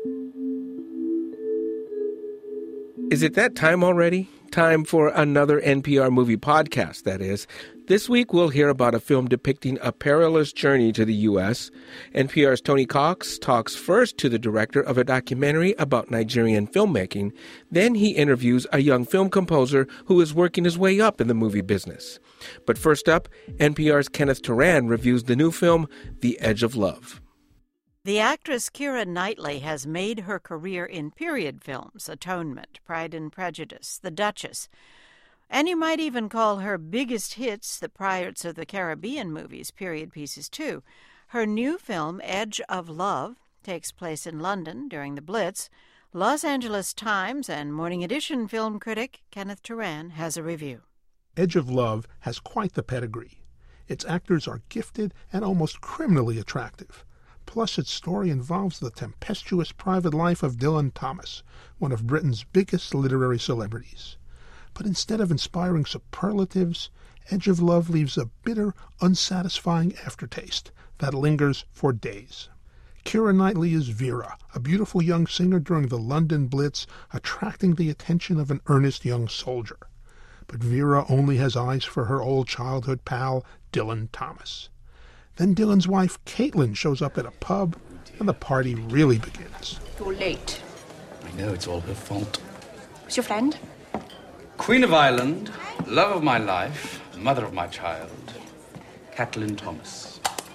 Is it that time already? Time for another NPR movie podcast, that is. This week, we'll hear about a film depicting a perilous journey to the U.S. NPR's Tony Cox talks first to the director of a documentary about Nigerian filmmaking. Then he interviews a young film composer who is working his way up in the movie business. But first up, NPR's Kenneth Turan reviews the new film, The Edge of Love. The actress Keira Knightley has made her career in period films: Atonement, Pride and Prejudice, The Duchess. And you might even call her biggest hits the Pirates of the Caribbean movies period pieces, too. Her new film, Edge of Love, takes place in London during the Blitz. Los Angeles Times and Morning Edition film critic Kenneth Turan has a review. Edge of Love has quite the pedigree. Its actors are gifted and almost criminally attractive. Plus, its story involves the tempestuous private life of Dylan Thomas, one of Britain's biggest literary celebrities. But instead of inspiring superlatives, Edge of Love leaves a bitter, unsatisfying aftertaste that lingers for days. Keira Knightley is Vera, a beautiful young singer during the London Blitz, attracting the attention of an earnest young soldier. But Vera only has eyes for her old childhood pal, Dylan Thomas. Then Dylan's wife, Caitlin, shows up at a pub, and the party really begins. You're late. I know, it's all her fault. Who's your friend? Queen of Ireland, love of my life, mother of my child, Caitlin Thomas.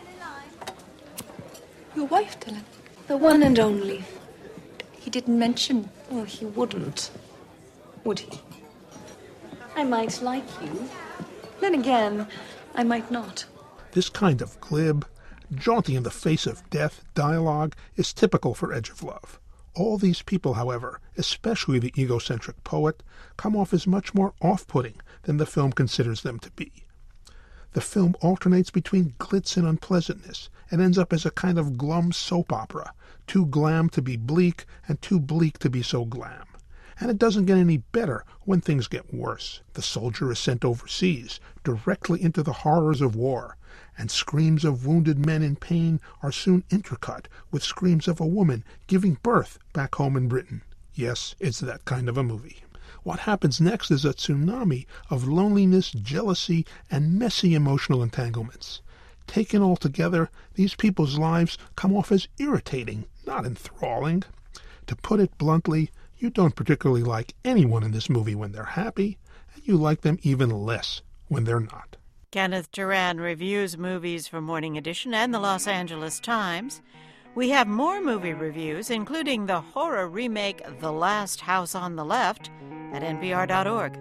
Your wife, Dylan? The one and only. He didn't mention. Oh, he wouldn't. Would he? I might like you. Then again, I might not. This kind of glib, jaunty-in-the-face-of-death dialogue is typical for Edge of Love. All these people, however, especially the egocentric poet, come off as much more off-putting than the film considers them to be. The film alternates between glitz and unpleasantness and ends up as a kind of glum soap opera, too glam to be bleak and too bleak to be so glam. And it doesn't get any better when things get worse. The soldier is sent overseas, directly into the horrors of war, and screams of wounded men in pain are soon intercut with screams of a woman giving birth back home in Britain. Yes, it's that kind of a movie. What happens next is a tsunami of loneliness, jealousy, and messy emotional entanglements. Taken all together, these people's lives come off as irritating, not enthralling. To put it bluntly, you don't particularly like anyone in this movie when they're happy, and you like them even less when they're not. Kenneth Turan reviews movies for Morning Edition and the Los Angeles Times. We have more movie reviews, including the horror remake The Last House on the Left, at npr.org.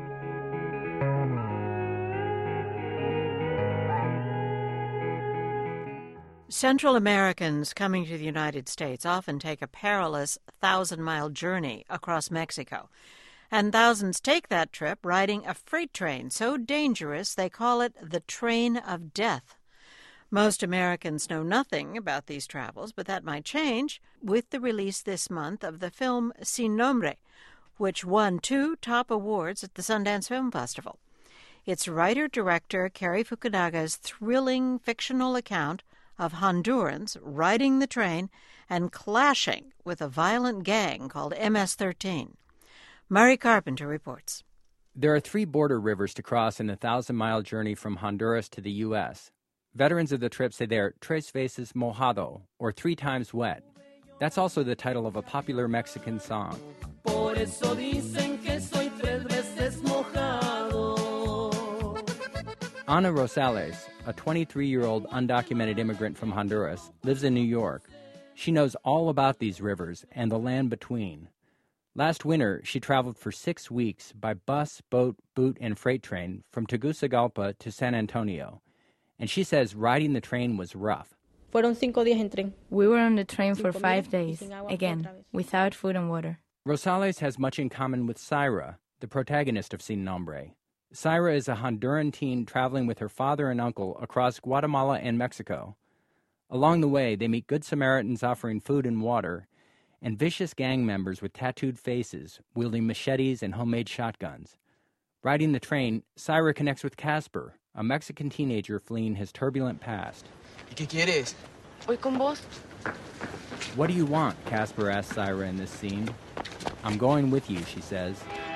Central Americans coming to the United States often take a perilous 1,000-mile journey across Mexico. And thousands take that trip riding a freight train so dangerous they call it the Train of Death. Most Americans know nothing about these travels, but that might change with the release this month of the film Sin Nombre, which won 2 top awards at the Sundance Film Festival. It's writer-director Cary Fukunaga's thrilling fictional account of Hondurans riding the train and clashing with a violent gang called MS-13. Murray Carpenter reports. There are 3 border rivers to cross in a 1,000-mile journey from Honduras to the U.S. Veterans of the trip say they're tres veces mojado, or 3 times wet. That's also the title of a popular Mexican song. Por eso dicen que soy tres veces mojado. Ana Rosales, a 23-year-old undocumented immigrant from Honduras, lives in New York. She knows all about these rivers and the land between. Last winter, she traveled for 6 weeks by bus, boat, boot, and freight train from Tegucigalpa to San Antonio. And she says riding the train was rough. We were on the train for 5 days, again, without food and water. Rosales has much in common with Syra, the protagonist of Sin Nombre. Syra is a Honduran teen traveling with her father and uncle across Guatemala and Mexico. Along the way, they meet good Samaritans offering food and water, and vicious gang members with tattooed faces wielding machetes and homemade shotguns. Riding the train, Syra connects with Casper, a Mexican teenager fleeing his turbulent past. ¿Y qué quieres? Voy con vos. "What do you want?" Casper asks Syra in this scene. "I'm going with you," she says.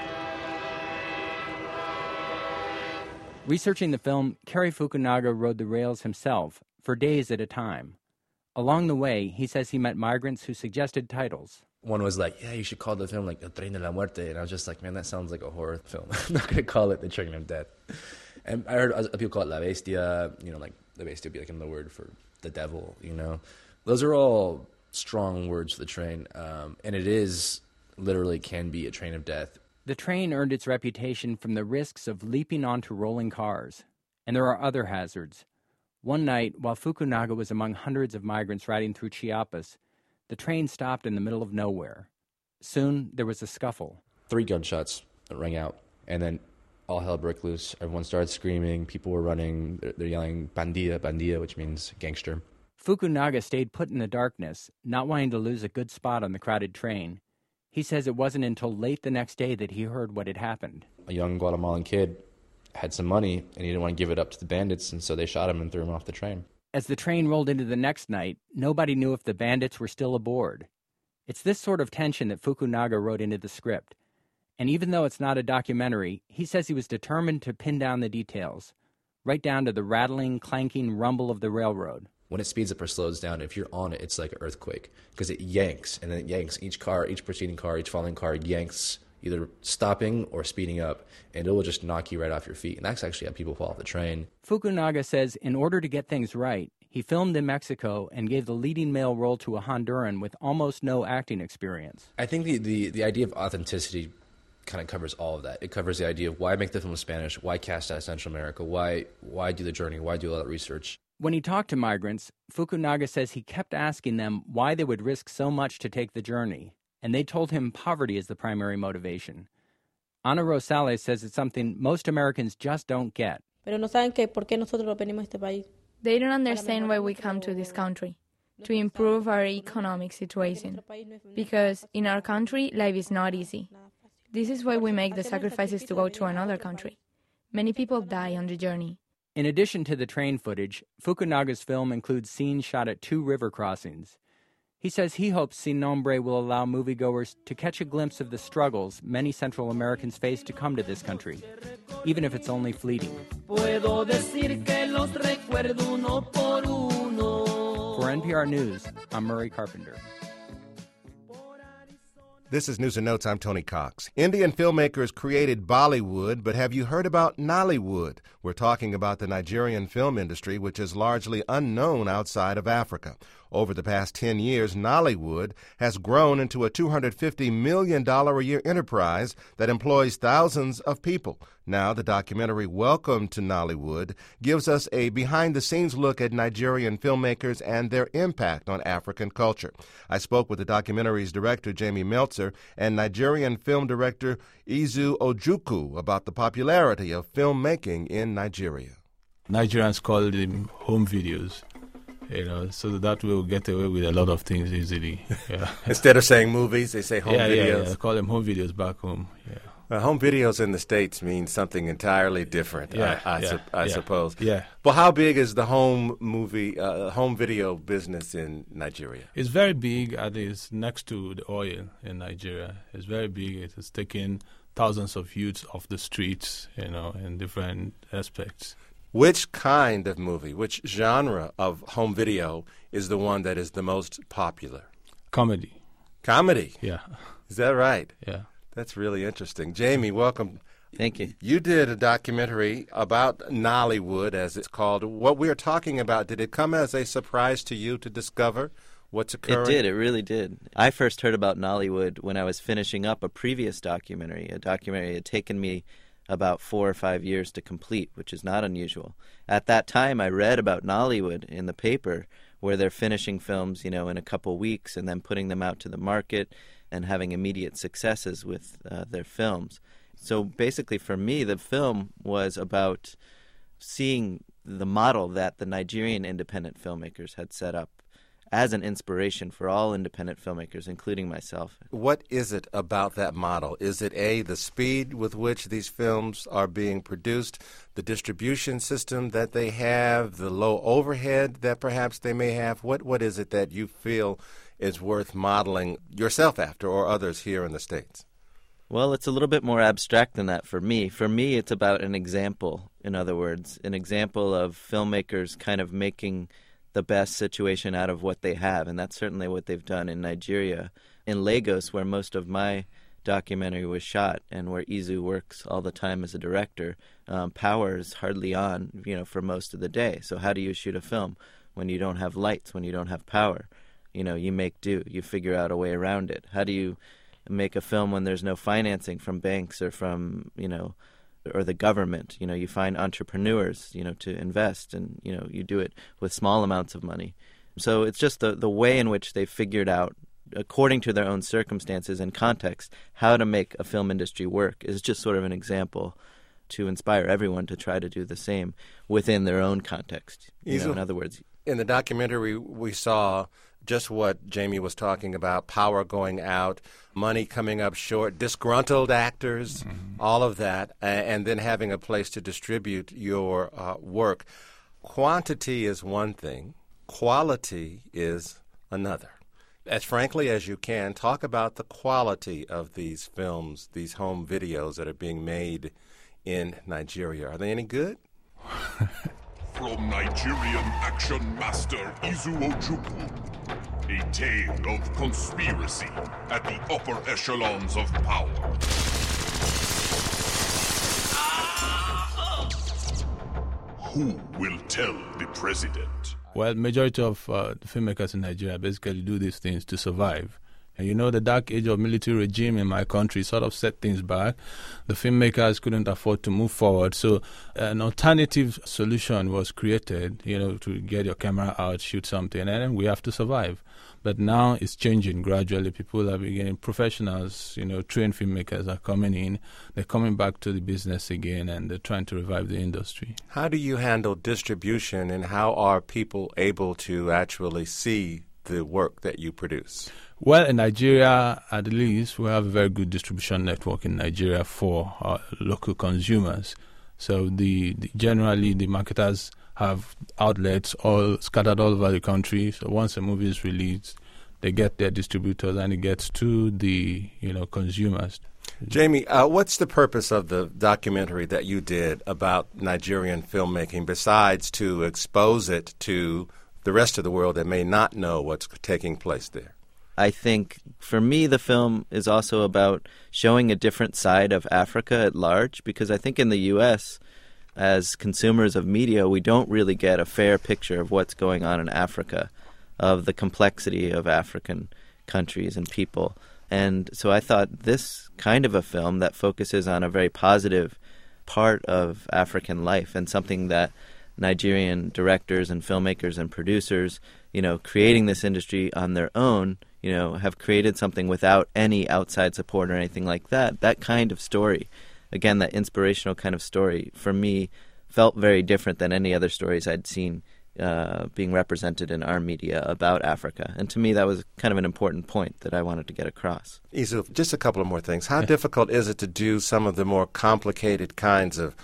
Researching the film, Cary Fukunaga rode the rails himself for days at a time. Along the way, he says he met migrants who suggested titles. One was like, yeah, you should call the film like El Tren de la Muerte. And I was just like, man, that sounds like a horror film. I'm not going to call it The Train of Death. And I heard other people call it La Bestia, like La Bestia would be like another word for the devil, Those are all strong words for the train. And it is literally can be a train of death. The train earned its reputation from the risks of leaping onto rolling cars. And there are other hazards. One night, while Fukunaga was among hundreds of migrants riding through Chiapas, the train stopped in the middle of nowhere. Soon, there was a scuffle. 3 gunshots rang out, and then all hell broke loose. Everyone started screaming. People were running. They're yelling, "Bandida, bandida," which means gangster. Fukunaga stayed put in the darkness, not wanting to lose a good spot on the crowded train. He says it wasn't until late the next day that he heard what had happened. A young Guatemalan kid had some money, and he didn't want to give it up to the bandits, and so they shot him and threw him off the train. As the train rolled into the next night, nobody knew if the bandits were still aboard. It's this sort of tension that Fukunaga wrote into the script. And even though it's not a documentary, he says he was determined to pin down the details, right down to the rattling, clanking rumble of the railroad. When it speeds up or slows down, if you're on it, it's like an earthquake, because it yanks, and then it yanks each car, each preceding car, each following car yanks, either stopping or speeding up, and it will just knock you right off your feet. And that's actually how people fall off the train. Fukunaga says in order to get things right, he filmed in Mexico and gave the leading male role to a Honduran with almost no acting experience. I think the idea of authenticity kind of covers all of that. It covers the idea of why make the film in Spanish, why cast out Central America, why do the journey, why do all that research. When he talked to migrants, Fukunaga says he kept asking them why they would risk so much to take the journey, and they told him poverty is the primary motivation. Ana Rosales says it's something most Americans just don't get. They don't understand why we come to this country, to improve our economic situation, because in our country, life is not easy. This is why we make the sacrifices to go to another country. Many people die on the journey. In addition to the train footage, Fukunaga's film includes scenes shot at 2 river crossings. He says he hopes Sin Nombre will allow moviegoers to catch a glimpse of the struggles many Central Americans face to come to this country, even if it's only fleeting. For NPR News, I'm Murray Carpenter. This is News and Notes. I'm Tony Cox. Indian filmmakers created Bollywood, but have you heard about Nollywood? We're talking about the Nigerian film industry, which is largely unknown outside of Africa. Over the past 10 years, Nollywood has grown into a $250 million a year enterprise that employs thousands of people. Now, the documentary Welcome to Nollywood gives us a behind-the-scenes look at Nigerian filmmakers and their impact on African culture. I spoke with the documentary's director, Jamie Meltzer, and Nigerian film director Izu Ojukwu about the popularity of filmmaking in Nigeria. Nigerians call them home videos. So that way we'll get away with a lot of things easily. Yeah. Instead of saying movies, they say home videos. Yeah, they call them home videos back home. Yeah. Home videos in the States means something entirely different, I suppose. Yeah. Well, how big is the home video business in Nigeria? It's very big. It's next to the oil in Nigeria. It's very big. It has taken thousands of youths off the streets, in different aspects. Which kind of movie, which genre of home video is the one that is the most popular? Comedy. Comedy? Yeah. Is that right? Yeah. That's really interesting. Jamie, welcome. Thank you. You did a documentary about Nollywood, as it's called. What we are talking about, did it come as a surprise to you to discover what's occurring? It did. It really did. I first heard about Nollywood when I was finishing up a previous documentary. A documentary had taken me about 4 or 5 years to complete, which is not unusual. At that time, I read about Nollywood in the paper, where they're finishing films, in a couple weeks and then putting them out to the market and having immediate successes with their films. So basically for me, the film was about seeing the model that the Nigerian independent filmmakers had set up as an inspiration for all independent filmmakers, including myself. What is it about that model? Is it, A, the speed with which these films are being produced, the distribution system that they have, the low overhead that perhaps they may have? What is it that you feel is worth modeling yourself after or others here in the States? Well, it's a little bit more abstract than that for me. For me, it's about an example, in other words, an example of filmmakers kind of making the best situation out of what they have, and that's certainly what they've done in Nigeria. In Lagos, where most of my documentary was shot and where Izu works all the time as a director, power is hardly on, for most of the day. So how do you shoot a film when you don't have lights, when you don't have power? You make do. You figure out a way around it. How do you make a film when there's no financing from banks or from, or the government? You find entrepreneurs, to invest, and, you do it with small amounts of money. So it's just the way in which they figured out, according to their own circumstances and context, how to make a film industry work is just sort of an example to inspire everyone to try to do the same within their own context. In other words, in the documentary, we saw just what Jamie was talking about, power going out, money coming up short, disgruntled actors, all of that, and then having a place to distribute your work. Quantity is one thing. Quality is another. As frankly as you can, talk about the quality of these films, these home videos that are being made in Nigeria. Are they any good? From Nigerian action master Izu Ojukwu, a tale of conspiracy at the upper echelons of power. Who will tell the president? Well, majority of the filmmakers in Nigeria basically do these things to survive. And the dark age of military regime in my country sort of set things back. The filmmakers couldn't afford to move forward. So an alternative solution was created, to get your camera out, shoot something, and then we have to survive. But now it's changing gradually. People are beginning, professionals, trained filmmakers are coming in. They're coming back to the business again, and they're trying to revive the industry. How do you handle distribution, and how are people able to actually see the work that you produce? Well, in Nigeria, at least, we have a very good distribution network in Nigeria for local consumers. So generally, the marketers have outlets all scattered all over the country. So once a movie is released, they get their distributors and it gets to the consumers. Jamie, what's the purpose of the documentary that you did about Nigerian filmmaking besides to expose it to the rest of the world that may not know what's taking place there? I think for me the film is also about showing a different side of Africa at large, because I think in the U.S., as consumers of media, we don't really get a fair picture of what's going on in Africa, of the complexity of African countries and people. And so I thought this kind of a film that focuses on a very positive part of African life and something that Nigerian directors and filmmakers and producers, creating this industry on their own, have created something without any outside support or anything like that. That kind of story, again, that inspirational kind of story, for me, felt very different than any other stories I'd seen being represented in our media about Africa. And to me, that was kind of an important point that I wanted to get across. Izu, just a couple of more things. How difficult is it to do some of the more complicated kinds of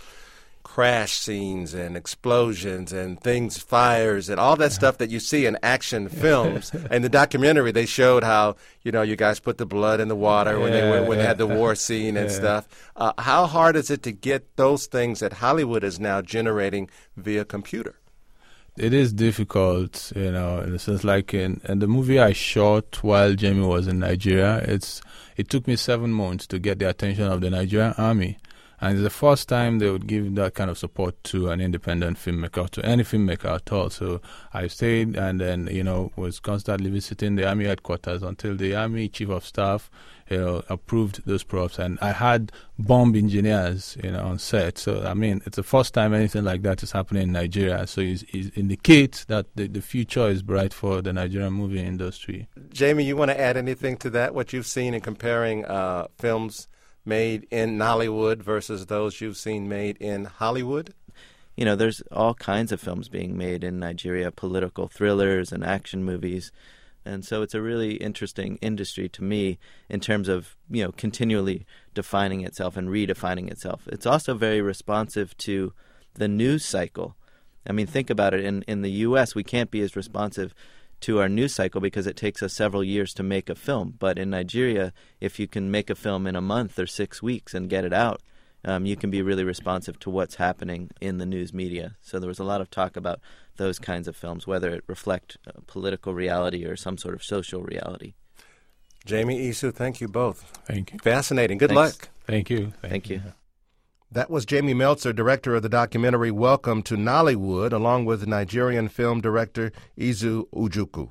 crash scenes and explosions and fires and all that stuff that you see in action films? In the documentary, they showed how, you guys put the blood in the water when they had the war scene and stuff. How hard is it to get those things that Hollywood is now generating via computer? It is difficult, in the sense like in the movie I shot while Jamie was in Nigeria, it took me 7 months to get the attention of the Nigerian army. And it's the first time they would give that kind of support to an independent filmmaker, to any filmmaker at all. So I stayed and then, was constantly visiting the Army headquarters until the Army Chief of Staff, approved those props. And I had bomb engineers, on set. So, it's the first time anything like that is happening in Nigeria. So it indicates that the future is bright for the Nigerian movie industry. Jamie, you want to add anything to that, what you've seen in comparing films made in Nollywood versus those you've seen made in Hollywood? there's all kinds of films being made in Nigeria, political thrillers and action movies. And so it's a really interesting industry to me in terms of, continually defining itself and redefining itself. It's also very responsive to the news cycle. I mean, think about it. In the U.S., we can't be as responsive to our news cycle because it takes us several years to make a film. But in Nigeria, if you can make a film in a month or 6 weeks and get it out, you can be really responsive to what's happening in the news media. So there was a lot of talk about those kinds of films, whether it reflect political reality or some sort of social reality. Jamie, Isu, thank you both. Thank you. Fascinating. Good Thanks. luck. Thank you. Thank you. That was Jamie Meltzer, director of the documentary Welcome to Nollywood, along with Nigerian film director Izu Ojukwu.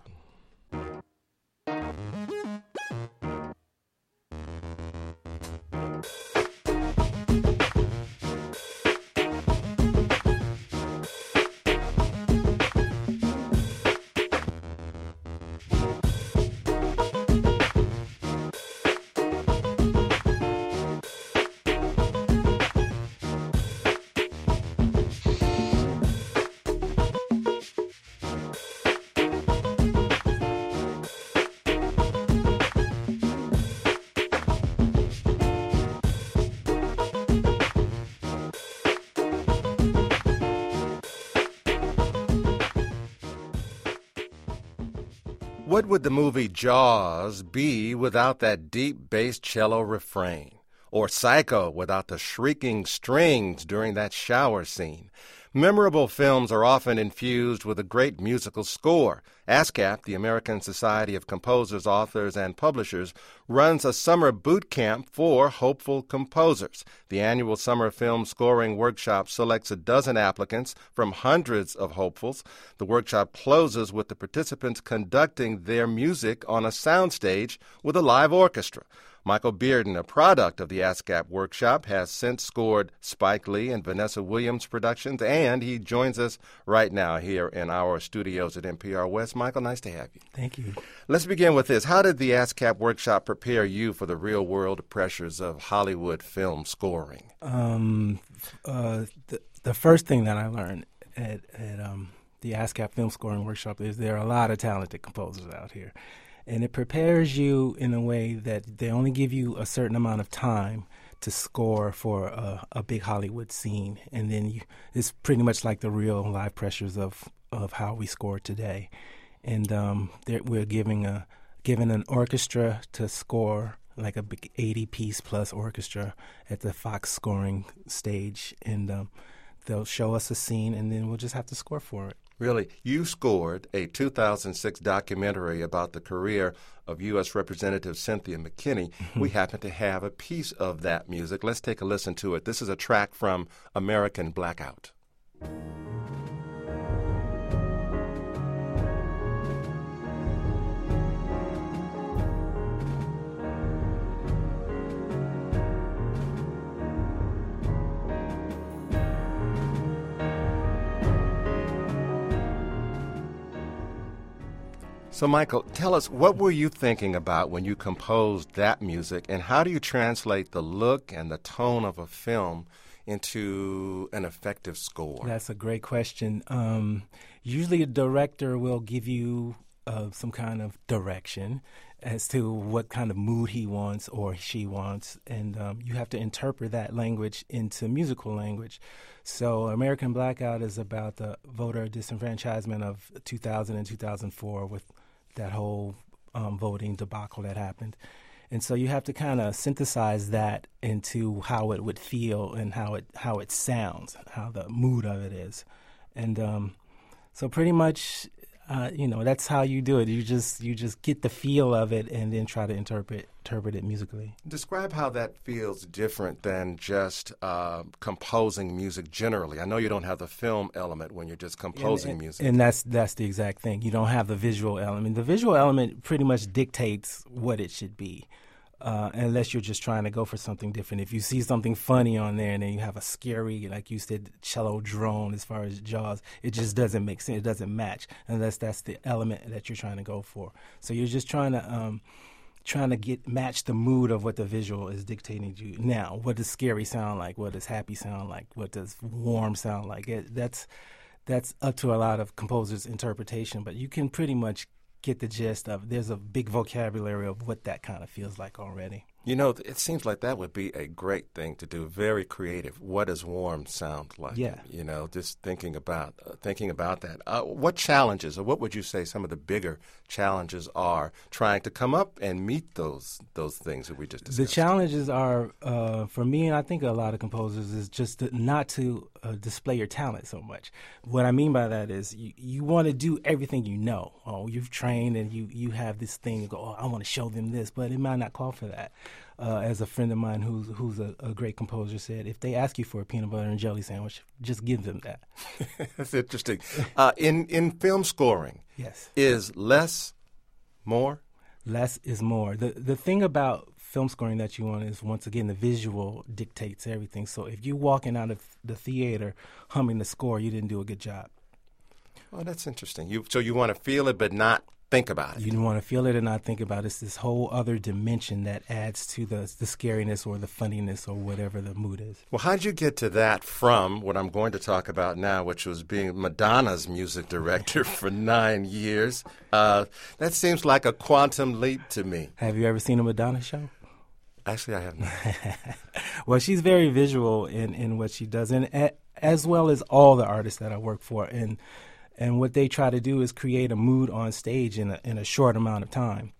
What would the movie Jaws be without that deep bass cello refrain? Or Psycho without the shrieking strings during that shower scene? Memorable films are often infused with a great musical score. ASCAP, the American Society of Composers, Authors, and Publishers, runs a summer boot camp for hopeful composers. The annual summer film scoring workshop selects a dozen applicants from hundreds of hopefuls. The workshop closes with the participants conducting their music on a soundstage with a live orchestra. Michael Bearden, a product of the ASCAP workshop, has since scored Spike Lee and Vanessa Williams productions, and he joins us right now here in our studios at NPR West. Michael, nice to have you. Thank you. Let's begin with this. How did the ASCAP workshop prepare you for the real-world pressures of Hollywood film scoring? The first thing that I learned at the ASCAP film scoring workshop is there are a lot of talented composers out here. And it prepares you in a way that they only give you a certain amount of time to score for a big Hollywood scene. And then it's pretty much like the real live pressures of how we score today. And we're given an orchestra to score, like a big 80-piece plus orchestra at the Fox scoring stage. And they'll show us a scene, and then we'll just have to score for it. Really, you scored a 2006 documentary about the career of U.S. Representative Cynthia McKinney. We happen to have a piece of that music. Let's take a listen to it. This is a track from American Blackout. So, Michael, tell us, what were you thinking about when you composed that music, and how do you translate the look and the tone of a film into an effective score? That's a great question. Usually a director will give you some kind of direction as to what kind of mood he wants or she wants, and you have to interpret that language into musical language. So American Blackout is about the voter disenfranchisement of 2000 and 2004 with that whole voting debacle that happened. And so you have to kind of synthesize that into how it would feel and how it sounds, how the mood of it is. And so pretty much, that's how you do it. You just get the feel of it and then try to interpret it musically. Describe how that feels different than just composing music generally. I know you don't have the film element when you're just composing music. And that's the exact thing. You don't have the visual element. The visual element pretty much dictates what it should be. Unless you're just trying to go for something different. If you see something funny on there and then you have a scary, like you said, cello drone as far as Jaws, it just doesn't make sense. It doesn't match unless that's the element that you're trying to go for. So you're just trying to trying to match the mood of what the visual is dictating to you. Now, what does scary sound like? What does happy sound like? What does warm sound like? That's up to a lot of composers' interpretation, but you can pretty much get the gist of. There's a big vocabulary of what that kind of feels like already. You know, it seems like that would be a great thing to do. Very creative. What does warm sound like? Yeah. You know, just thinking about that. What challenges, or what would you say some of the bigger challenges are trying to come up and meet those things that we just discussed? The challenges are, for me, and I think a lot of composers, is just not to display your talent so much. What I mean by that is you want to do everything you know. Oh, you've trained and you have this thing. You go, oh, I want to show them this, but it might not call for that. As a friend of mine who's a great composer said, if they ask you for a peanut butter and jelly sandwich, just give them that. That's interesting. In film scoring, yes, is less more? Less is more. The thing about film scoring that you want is, once again, the visual dictates everything. So if you're walking out of the theater humming the score, you didn't do a good job. Oh, that's interesting. So you want to feel it but not think about it. You want to feel it and not think about it. It's this whole other dimension that adds to the scariness or the funniness or whatever the mood is. Well, how did you get to that from what I'm going to talk about now, which was being Madonna's music director for 9 years? That seems like a quantum leap to me. Have you ever seen a Madonna show? Actually, I have not. Well, she's very visual in what she does, and as well as all the artists that I work for. And what they try to do is create a mood on stage in a short amount of time.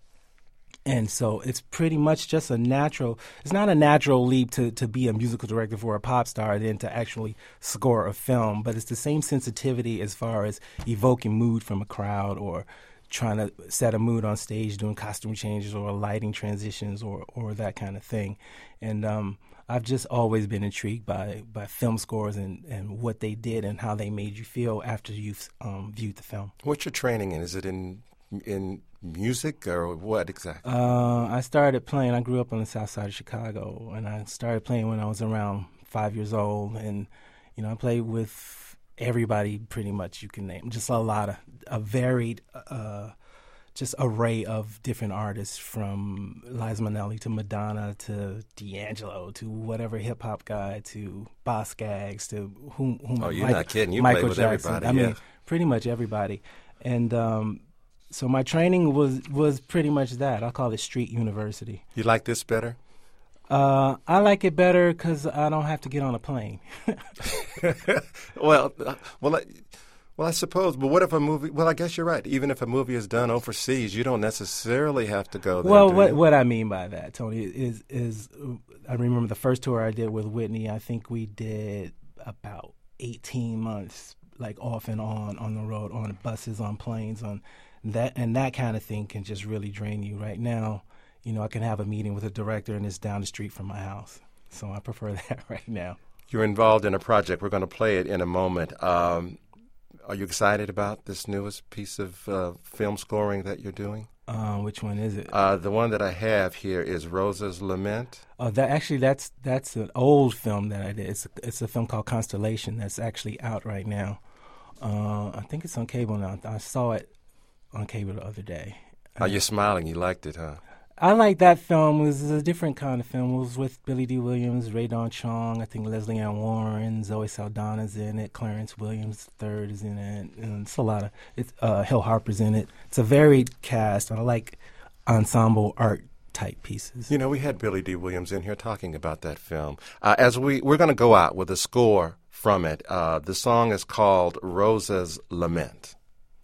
And so it's pretty much just it's not a natural leap to be a musical director for a pop star than to actually score a film, but it's the same sensitivity as far as evoking mood from a crowd or trying to set a mood on stage, doing costume changes or lighting transitions or that kind of thing. And I've just always been intrigued by film scores and what they did and how they made you feel after you've viewed the film. What's your training in? Is it in music or what exactly? I started playing. I grew up on the south side of Chicago, and I started playing when I was around 5 years old. And, you know, I played with everybody pretty much you can name. Just a varied just array of different artists, from Liza Minnelli to Madonna to D'Angelo to whatever hip hop guy to Boz Scaggs to whom. Oh, you're not kidding! You Michael played with Jackson. everybody. I mean, pretty much everybody. And so my training was pretty much that. I call it street university. You like this better? I like it better because I don't have to get on a plane. Well, I suppose. But what if a movie? Well, I guess you're right. Even if a movie is done overseas, you don't necessarily have to go there. Well, what I mean by that, Tony, is I remember the first tour I did with Whitney. I think we did about 18 months, like off and on the road, on buses, on planes, on that, and that kind of thing can just really drain you. Right now, you know, I can have a meeting with a director and it's down the street from my house, so I prefer that right now. You're involved in a project. We're going to play it in a moment. Are you excited about this newest piece of film scoring that you're doing? Which one is it? The one that I have here is Rosa's Lament. Oh, that's an old film that I did. It's a film called Constellation that's actually out right now. I think it's on cable now. I saw it on cable the other day. You're smiling. You liked it, huh? I like that film. It was a different kind of film. It was with Billy D. Williams, Ray Don Chong, I think Leslie Ann Warren, Zoe Saldana's in it, Clarence Williams III is in it, and it's a lot of Hill Harper's in it. It's a varied cast. I like ensemble art type pieces. You know, we had Billy D. Williams in here talking about that film. As we're going to go out with a score from it. The song is called Rosa's Lament.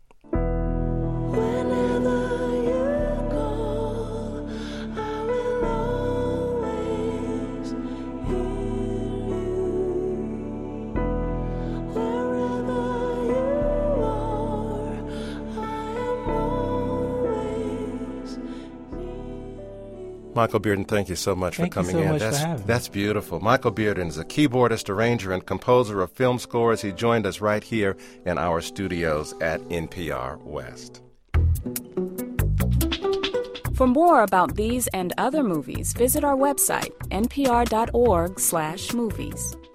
Michael Bearden, thank you so much for coming in. That's beautiful. Michael Bearden is a keyboardist, arranger, and composer of film scores. He joined us right here in our studios at NPR West. For more about these and other movies, visit our website, npr.org/movies.